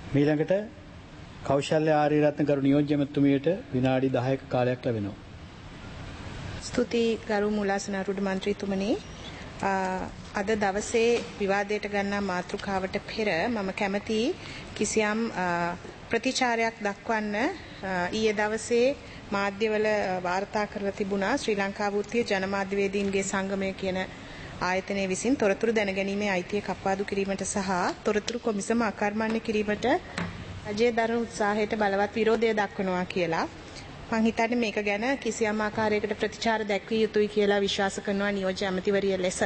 මීළඟට කෞශල්‍ය ආරියරත්න ගරු නියෝජ්‍ය මැතිතුමියට විනාඩි 10ක කාලයක් ලැබෙනවා. ස්තුති ගරු මුලාසනරුඩ මන්ත්‍රීතුමනි. අද දවසේ විවාදයට ගන්නා මාතෘකාවට පෙර මම කැමැති කිසියම් ප්‍රතිචාරයක් දක්වන්න ඊයේ දවසේ මාධ්‍යවල වාර්තා කරලා තිබුණා ශ්‍රී ලංකා වෘත්තීය ජනමාධ්‍යවේදීන්ගේ සංගමය කියන ආයතනයේ විසින් තොරතුරු දැනගැනීමේ අයිතිය කප්පාදු කිරීමට සහ තොරතුරු කොමිසම අකර්මණ්‍ය කිරීමට රජයේ දරන උත්සාහයට බලවත් විරෝධය දක්වනවා කියලා. මම හිතන්නේ මේක ගැන කිසියම් ආකාරයකට ප්‍රතිචාර දැක්විය යුතුයි කියලා විශ්වාස කරනවා නියෝජ්‍ය ඇමතිවරිය ලෙස.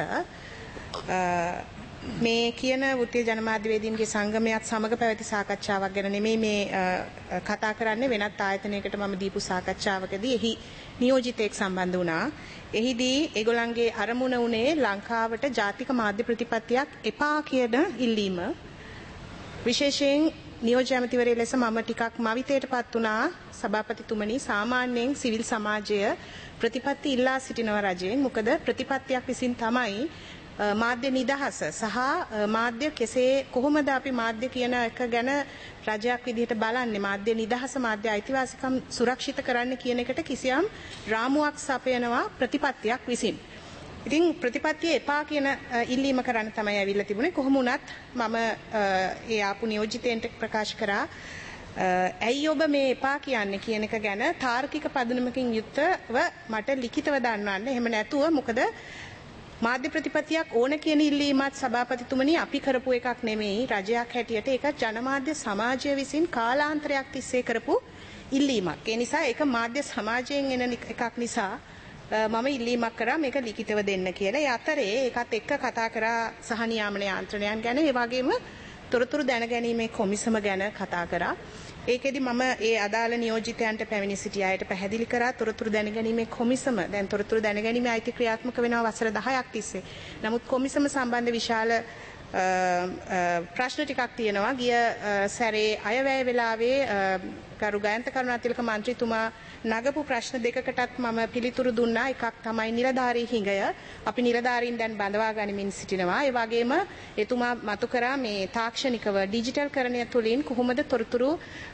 මේ කියන වෘත්තීය ජනමාධ්‍යවේදීන්ගේ සංගමයක් සමග පැවති සාකච්ඡාවක් ගැන නෙමෙයි මේ කතා කරන්නේ වෙනත් ආයතනයකට මම දීපු සාකච්ඡාවකදී එහි නියෝජිතයෙක් සම්බන්ධ වුණා. එහිදී ඒගොල්ලන්ගේ අරමුණ උනේ ලංකාවට ජාතික මාධ්‍ය ප්‍රතිපත්තියක් එපා කියන ඉල්ලීම. විශේෂයෙන් නියෝජ්‍ය ඇමතිවරිය ලෙස මම ටිකක් මවිතයටපත් වුණා සභාපතිතුමනි. සාමාන්‍යයෙන් සිවිල් සමාජය ප්‍රතිපත්ති ඉල්ලා සිටිනවා රජයෙන්. මොකද ප්‍රතිපත්තියක් විසින් තමයි මාධ්‍ය නිදහස සහ මාධ්‍ය කොහොමද අපි මාධ්‍ය කියන එක ගැන රජයක් විදිහට බලන්නේ මාධ්‍ය නිදහස මාධ්‍ය අයිතිවාසිකම් සුරක්ෂිත කරන්න කියන එකට කිසියම් රාමුවක් සපයනවා ප්‍රතිපත්තියක් විසින්. ඉතින් ප්‍රතිපත්තිය එපා කියන ඉල්ලීම කරන්න තමයි ඇවිල්ලා තිබුණේ. කොහොම වුණත් මම ඒ ආපු නියෝජිතයන්ට ප්‍රකාශ කරා ඇයි ඔබ මේ එපා කියන්නේ කියන එක ගැන තාර්කික පදනමකින් යුක්තව මට ලිඛිතව දන්වන්න. එහෙම නැතුව මොකද මාධ්‍ය ප්‍රතිපත්තියක් ඕන කියන ඉල්ලීමත් සභාපතිතුමනි අපි කරපු එකක් නෙමෙයි රජයක් හැටියට ඒක ජනමාධ්‍ය සමාජය විසින් කාලාන්තරයක් තිස්සේ කරපු ඉල්ලීමක්. ඒ නිසා ඒක මාධ්‍ය සමාජයෙන් එන එකක් නිසා මම ඉල්ලීමක් කරා මේක ලිඛිතව දෙන්න කියලා. ඒ අතරේ ඒකත් එක්ක කතා කරා සහ නියාමන යාන්ත්‍රණයන් ගැන ඒ වගේම තොරතුරු දැනගැනීමේ කොමිසම ගැන කතා කරා. ඒකෙදි මම ඒ අදාළ නියෝජිතයන්ට පැමිණි සිටි අයට පැහැදිලි කරා තොරතුරු දැනගැනීමේ කොමිසම දැන් තොරතුරු දැනගැනීමේ අයිති ක්‍රියාත්මක වෙනවා වසර 10ක් තිස්සේ. නමුත් කොමිසම සම්බන්ධ විශාල ප්‍රශ්න ටිකක් තියෙනවා. ගිය සැරේ අයවැය වෙලාවේ ගරු ගයන්ත කරුණාතිලක මන්ත්‍රීතුමා නගපු ප්‍රශ්න දෙකකටත් මම පිළිතුරු දුන්නා. එකක් තමයි නිලධාරී හිඟය. අපි නිලධාරීන් දැන් බඳවා ගනිමින් සිටිනවා. ඒ වගේම එතුමා මතු කරා මේ තාක්ෂණිකව ඩිජිටල් කරණය තුළින් කොහොමද තොරතුරු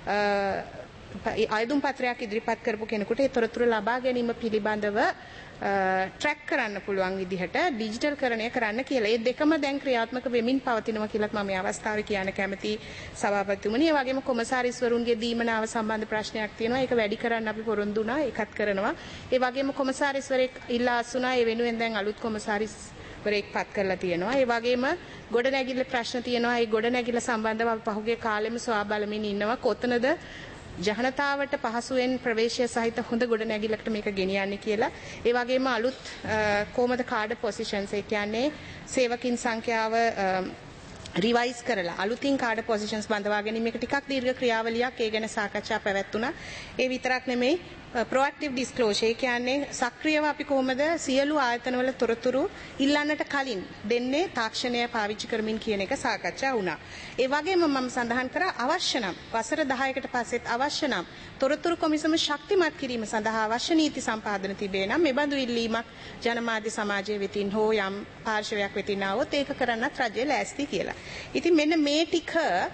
ආයුධම් පත්‍රයක් ඉදිරිපත් කරපු කෙනෙකුට ඒ තොරතුරු ලබා ගැනීම පිළිබඳව ට්‍රැක් කරන්න පුළුවන් විදිහට ඩිජිටල් කරණය කරන්න කියලා. ඒ දෙකම දැන් ක්‍රියාත්මක වෙමින් පවතිනවා කියලාත් මම මේ අවස්ථාවේ කියන්න කැමති සභාපතිතුමනි. ඒ වගේම කොමසාරිස්වරුන්ගේ දීමනාව සම්බන්ධ ප්‍රශ්නයක් තියෙනවා. ඒක වැඩි කරන්න අපි පොරොන්දු වුණා. ඒකත් කරනවා. ඒ වගේම කොමසාරිස්වරයෙක් ඉල්ලා අසුණා. ඒ වෙනුවෙන් දැන් අලුත් කොමසාරිස්වරයෙක් පත් කරලා තියෙනවා. ඒ වගේම ගොඩනැගිල්ල ප්‍රශ්න තියෙනවා. ඒ ගොඩනැගිල්ල සම්බන්ධව අපි පහුගිය කාලෙම සොයා බලමින් ඉන්නවා. කොතනද ජනතාවට පහසුවෙන් ප්‍රවේශය සහිත හොඳ ගොඩනැගිල්ලකට මේක ගෙනියන්නේ කියලා. ඒ වගේම අලුත් කොහොමද කාඩ් පොසිෂන්ස් ඒ කියන්නේ සේවකින් සංඛ්‍යාව රිවයිස් කරලා අලුතින් කාඩ් පොසිෂන්ස් බඳවා ගැනීම මේක ටිකක් දීර්ඝ ක්‍රියාවලියක්. ඒ ගැන සාකච්ඡා පැවැත්ුණා. ඒ විතරක් නෙමෙයි ප්‍රොඇක්ටිව් ඩිස්ක්ලෝෂර් ඒ කියන්නේ සක්‍රියව අපි කොහොමද සියලු ආයතනවල තොරතුරු ඉල්ලන්නට කලින් දෙන්නේ තාක්ෂණය පාවිච්චි කරමින් කියන එක සාකච්ඡා වුණා. ඒ වගේම මම සඳහන් කරා අවශ්‍ය නම් වසර 10කට පස්සෙත් අවශ්‍ය නම් තොරතුරු කොමිසම ශක්තිමත් කිරීම සඳහා අවශ්‍ය නීති සම්පාදන තිබේ නම් මේ බඳු ඉල්ලීමක් ජනමාධ්‍ය සමාජයේ වෙතින් හෝ යම් පාර්ශවයක් වෙතින් આવොත් ඒක කරන්නත් රජය ලෑස්ති කියලා. ඉතින් මෙන්න මේ ටික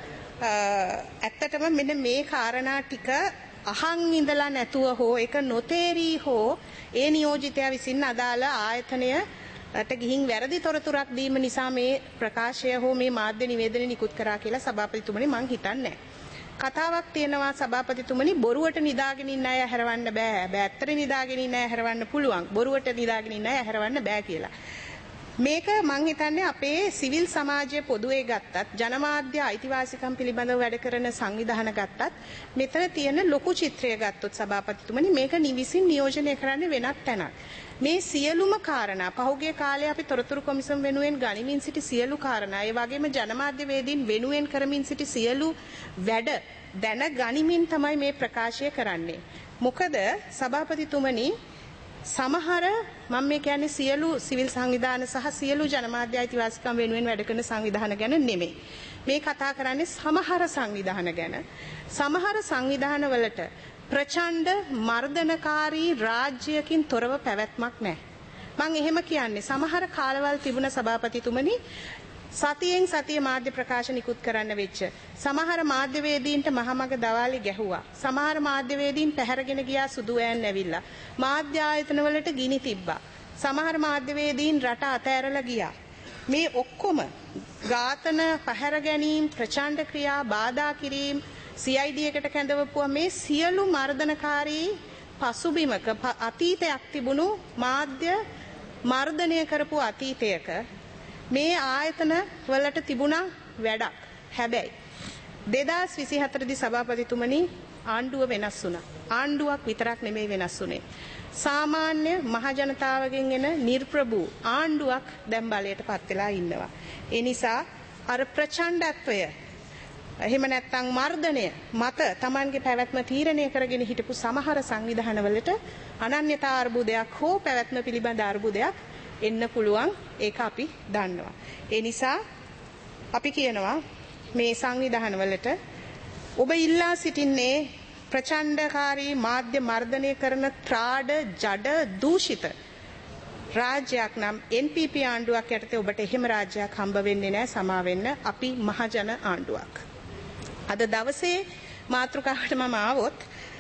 ඇත්තටම මෙන්න මේ කාරණා ටික අහන් ඉඳලා නැතුව හෝ ඒක නොතේරී හෝ ඒ නියෝජිතයා විසින් අදාළ ආයතනයට ගිහින් වැරදි තොරතුරක් දීම නිසා මේ ප්‍රකාශය හෝ මේ මාධ්‍ය නිවේදනය නිකුත් කරා කියලා සභාපතිතුමනි මං හිතන්නේ නැහැ. කතාවක් තියෙනවා සභාපතිතුමනි බොරුවට නිදාගෙන ඉන්න අය හැරවන්න බෑ. ඇත්තට නිදාගෙන ඉන්න අය හැරවන්න පුළුවන්. බොරුවට නිදාගෙන ඉන්න අය හැරවන්න බෑ කියලා. මේක මං හිතන්නේ අපේ සිවිල් සමාජය පොදුවේ ගත්තත් ජනමාධ්‍ය අයිතිවාසිකම් පිළිබඳව වැඩ කරන සංවිධාන ගත්තත් මෙතන තියෙන ලොකු චිත්‍රය ගත්තොත් සභාපතිතුමනි මේක නිවිසින් නියෝජනය කරන්නේ වෙනත් තැනක්. මේ සියලුම කාරණා පහුගිය කාලේ අපි තොරතුරු කොමිසම වෙනුවෙන් ගනිමින් සිටි සියලු කාරණා ඒ වගේම ජනමාධ්‍යවේදීන් වෙනුවෙන් කරමින් සිටි සියලු වැඩ දැන ගනිමින් තමයි මේ ප්‍රකාශය කරන්නේ. මොකද සභාපතිතුමනි සමහර මම මේ කියන්නේ සියලු සිවිල් සංවිධාන සහ සියලු ජනමාධ්‍ය අයිතිවාසිකම් වෙනුවෙන් වැඩ කරන සංවිධාන ගැන නෙමෙයි. මේ කතා කරන්නේ සමහර සංවිධාන ගැන. සමහර සංවිධාන වලට ප්‍රචණ්ඩ මර්ධනකාරී රාජ්‍යයකින් තොරව පැවැත්මක් නැහැ. මම එහෙම කියන්නේ සමහර කාලවල තිබුණ සභාපතිතුමනි සතියෙන් සතිය මාධ්‍ය ප්‍රකාශ නිකුත් කරන්න වෙච්ච සමහර මාධ්‍යවේදීන්ට මහමග දවාලි ගැහුවා. සමහර මාධ්‍යවේදීන් පැහැරගෙන ගියා සුදු ඈන් ඇවිල්ලා. මාධ්‍ය ආයතනවලට ගිනි තිබ්බා. සමහර මාධ්‍යවේදීන් රට අතෑරලා ගියා. මේ ඔක්කොම ඝාතන, පැහැර ගැනීම, ප්‍රචණ්ඩ ක්‍රියා, බාධා කිරීම, CID එකට කැඳවපුවා මේ සියලු මර්ධනකාරී පසුබිමක අතීතයක් තිබුණු මාධ්‍ය මර්ධනය කරපු අතීතයක මේ ආයතන වලට තිබුණා වැඩක්. හැබැයි 2024 දී සභාපතිතුමනි ආණ්ඩුව වෙනස් වුණා. ආණ්ඩුවක් විතරක් නෙමෙයි වෙනස් වුනේ. සාමාන්‍ය මහ ජනතාවගෙන් එන නිර්ප්‍රභූ ආණ්ඩුවක් දැන් බලයට පත් වෙලා ඉන්නවා. ඒ නිසා අර ප්‍රචණ්ඩත්වය එහෙම නැත්නම් මර්ධනය මත Tamanගේ පැවැත්ම තීරණය කරගෙන හිටපු සමහර සංවිධානවලට අනන්‍යතා අර්බුදයක් හෝ පැවැත්ම පිළිබඳ අර්බුදයක් එන්න පුළුවන්. ඒක අපි දන්නවා. ඒ නිසා අපි කියනවා මේ සංවිධානවලට ඔබ ඉල්ලා සිටින්නේ ප්‍රචණ්ඩකාරී මාධ්‍ය මර්ධනය කරන ත්‍රාඩ ජඩ දූෂිත රාජ්‍යයක් නම් NPP ආණ්ඩුවක් යටතේ ඔබට එහෙම රාජ්‍යයක් හම්බ වෙන්නේ නැහැ. සමා වෙන්න. අපි මහජන ආණ්ඩුවක්. අද දවසේ මාතෘකාවට මම ආවොත්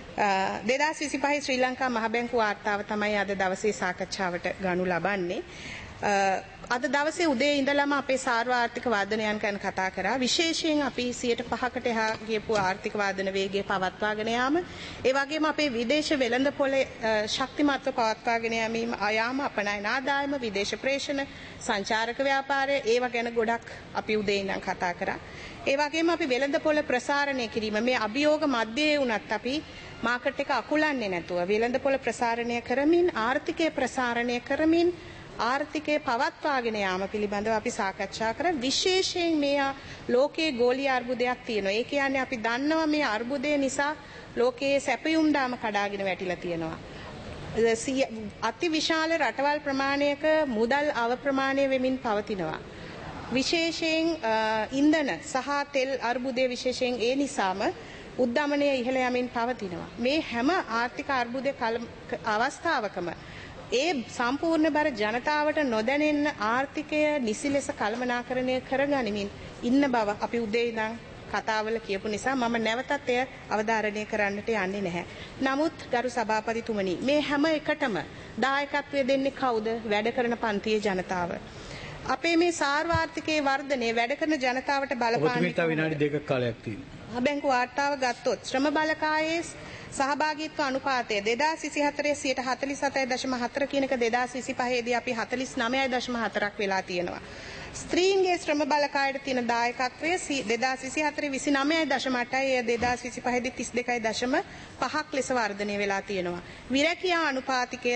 2025 ශ්‍රී ලංකා මහ බැංකුව වාර්තාව තමයි අද දවසේ සාකච්ඡාවට ගනු ලබන්නේ. අද දවසේ උදේ ඉඳලම අපේ සාර්වාර්ථික වාදනයන් ගැන කතා කරා. විශේෂයෙන් අපි 105කට එහා ගියපු ආර්ථික වාදන වේගය පවත්වාගෙන යාම, ඒ වගේම අපේ විදේශ වෙළඳපොලේ ශක්තිමත්ව පවත්වාගෙන යාම, අපනයන ආදායම, විදේශ ප්‍රේෂණ, සංචාරක ව්‍යාපාරය, ඒවා ගැන ගොඩක් අපි උදේ ඉඳන් කතා කරා. ඒ වගේම අපි වෙළඳපොළ ප්‍රසාරණය කිරීම, මේ අභියෝග මැදේ වුණත් අපි මාකට් එක අකුලන්නේ නැතුව වෙළඳපොළ ප්‍රසාරණය කරමින්, ආර්ථිකය ප්‍රසාරණය කරමින් ආර්ථිකය පවත්වාගෙන යාම පිළිබඳව අපි සාකච්ඡා කරා. විශේෂයෙන් මේ ලෝකයේ ගෝලීය අර්බුදයක් තියෙනවා. ඒ කියන්නේ අපි දන්නවා මේ අර්බුදය නිසා ලෝකයේ සැපයුම් දාම කඩාගෙන වැටිලා තියෙනවා. අති විශාල රටවල් ප්‍රමාණයක මුදල් අවප්‍රමාණය වෙමින් පවතිනවා. විශේෂයෙන් ඉන්ධන සහ තෙල් අර්බුදය විශේෂයෙන් ඒ නිසාම උද්දමනය ඉහළ යමින් පවතිනවා. මේ හැම ආර්ථික අර්බුද අවස්ථාවකම ඒ සම්පූර්ණ බර ජනතාවට නොදැනෙන්න ආර්ථිකය නිසි ලෙස කළමනාකරණය කරගනිමින් ඉන්න බව අපි උදේ ඉඳන් කතාවල කියපු නිසා මම නැවතත් එය අවධාරණය කරන්නට යන්නේ නැහැ. නමුත් ගරු සභාපතිතුමනි, මේ හැම එකටම දායකත්වය දෙන්නේ කවුද? වැඩ කරන පන්තියේ ජනතාව. අපේ මේ සාර්වාර්ථිකයේ වර්ධනය වැඩ කරන ජනතාවට බලපාන විනාඩි 2ක කාලයක් තියෙනවා. බැංකු වාර්තාව ගත්තොත් ශ්‍රම බලකායේ සහභාගීත්ව අනුපාතය 2024 47.4 කියන එක 2025 දී අපි 49.4ක් වෙලා තියෙනවා. ස්ත්‍රීන්ගේ ශ්‍රම බලකායට තියෙන දායකත්වය 2024 29.8යි 2025 දී 32.5ක් ලෙස වර්ධනය වෙලා තියෙනවා. විරැකියා අනුපාතිකය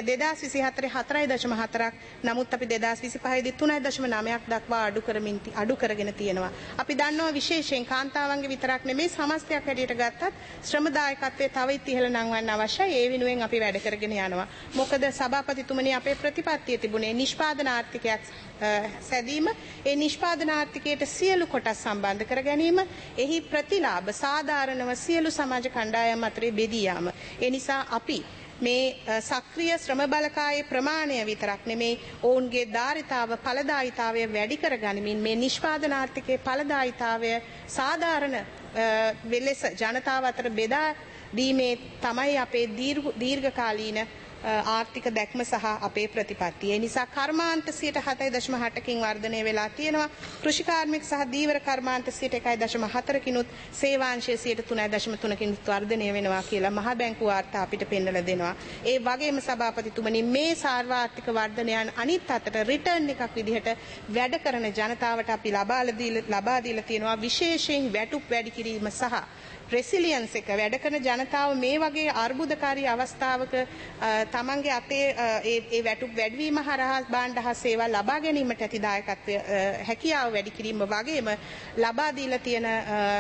2024 4.4ක්, නමුත් අපි 2025 දී 3.9ක් දක්වා අඩු කරගෙන තියෙනවා. අපි දන්නවා විශේෂයෙන් කාන්තාවන්ගේ විතරක් නෙමෙයි සමස්තයක් හැටියට ගත්තත් ශ්‍රම දායකත්වය තව ඉහළ නංවන්න අවශ්‍යයි. ඒ වෙනුවෙන් අපි වැඩ කරගෙන යනවා. මොකද සභාපතිතුමනි, අපේ ප්‍රතිපත්තිය තිබුණේ නිෂ්පාදන ආර්ථිකයක් සැදීම. ඒ නිෂ්පාදන ආර්ථිකයට සියලු කොටස් සම්බන්ධ කර ගැනීම, එහි ප්‍රතිලාභ සාධාරණව සියලු සමාජ කණ්ඩායම් අතරේ බෙදී යාම. ඒ නිසා අපි මේ සක්‍රීය ශ්‍රම බලකායේ ප්‍රමාණය විතරක් නෙමේ ඔවුන්ගේ ධාරිතාව ඵලදායීතාවය වැඩි කර ගනිමින් මේ නිෂ්පාදන ආර්ථිකයේ ඵලදායීතාවය සාධාරණ වෙලෙස ජනතාව අතර බෙදා දීමේ තමයි අපේ දීර්ඝකාලීන ආර්ථික දැක්ම සහ අපේ ප්‍රතිපත්තිය. ඒ නිසා කර්මාන්ත 7.8කින් වර්ධනය වෙලා තියෙනවා. කෘෂි කාර්මික සහ දීවර කර්මාන්ත 1.4කිනුත්, සේවාංශය 3.3කින් වර්ධනය වෙනවා කියලා මහ බැංකුව වාර්තා අපිට පෙන්වලා දෙනවා. ඒ වගේම සභාපතිතුමනි, මේ සාර්වාර්ථික වර්ධනයන් අනිත් අතට රිටර්න් එකක් විදිහට වැඩ කරන ජනතාවට අපි ලබා දීලා තියෙනවා. විශේෂයෙන් වැටුප් වැඩි කිරීම සහ රෙසිලියන්ස් එක වැඩ කරන ජනතාව මේ වගේ අර්බුදකාරී අවස්ථාවක තමන්ගේ අතේ ඒ වැටුප් වැඩිවීම හරහා භාණ්ඩ හා සේවා ලබා ගැනීමට ඇති දායකත්වය හැකියාව වැඩි කිරීම වගේම ලබා දීලා තියෙන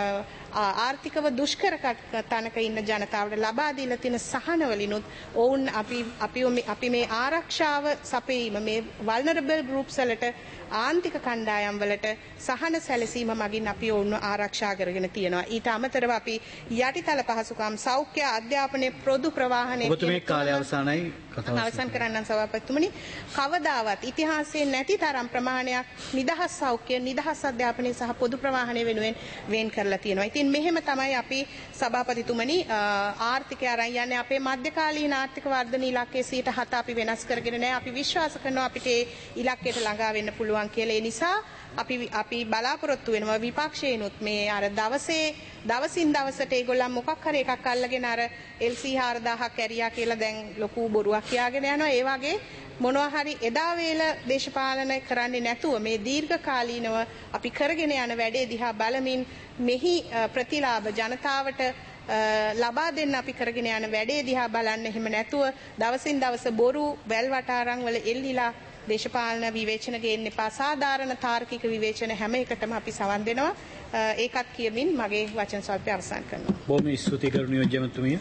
ආර්ථිකව දුෂ්කර තැනක ඉන්න ජනතාවට ලබා දීලා තියෙන සහනවලිනුත් ඔවුන් අපි මේ ආරක්ෂාව සපයීම මේ vulnerable groups වලට ආන්තික කණ්ඩායම් වලට සහන සැලසීම මගින් අපි ඔවුන්ව ආරක්ෂා කරගෙන තියෙනවා. ඊට අමතරව අපි යටිතල පහසුකම් සෞඛ්‍ය අධ්‍යාපනයේ පොදු ප්‍රවාහනය ඔබතුමේ කාලය අවසానයි අවසන් කරන්න සභාපතිතුමනි කවදාවත් ඉතිහාසයේ නැති තරම් ප්‍රමාණයක් නිදහස් සෞඛ්‍ය නිදහස් අධ්‍යාපනය සහ පොදු ප්‍රවාහනය වෙනුවෙන් වෙන් කරලා තියෙනවා. ඉතින් මෙහෙම තමයි අපි සභාපතිතුමනි ආර්ථිකය අරන් යන්නේ අපේ මධ්‍යකාලීන ආර්ථික වර්ධන ඉලක්කයේ 7% අපි වෙනස් කරගෙන නැහැ. අපි විශ්වාස කරනවා අපිට ඒ ඉලක්කයට ළඟා වෙන්න පුළුවන් කියලා. ඒ නිසා අපි බලාපොරොත්තු වෙනවා විපක්ෂයනොත් මේ අර දවසින් දවසට ඒගොල්ලන් මොකක් හරි එකක් අල්ලගෙන අර LC 4000ක් ඇරියා කියලා දැන් ලොකු බොරුවක් කියාගෙන යනවා. ඒ වගේ මොනවා හරි එදා වේල දේශපාලන කරන්නේ නැතුව මේ දීර්ඝකාලීනව අපි කරගෙන යන වැඩේ දිහා බලමින් මෙහි ප්‍රතිලාභ ජනතාවට ලබා දෙන්න අපි කරගෙන යන වැඩේ දිහා බලන්න එහෙම නැතුව දවසින් දවස බොරු වැල් වටාරම් වල එල්ලිලා දේශපාලන විවේචන ගේන්න එපා. සාධාරණ තාර්කික විවේචන හැම එකටම අපි සවන් දෙනවා. ඒකත් කියමින් මගේ වචන ස්වල්පය අවසන් කරනවා. බොහොම ස්තුතියි කරු නියෝජ්‍ය මැතිතුමිය.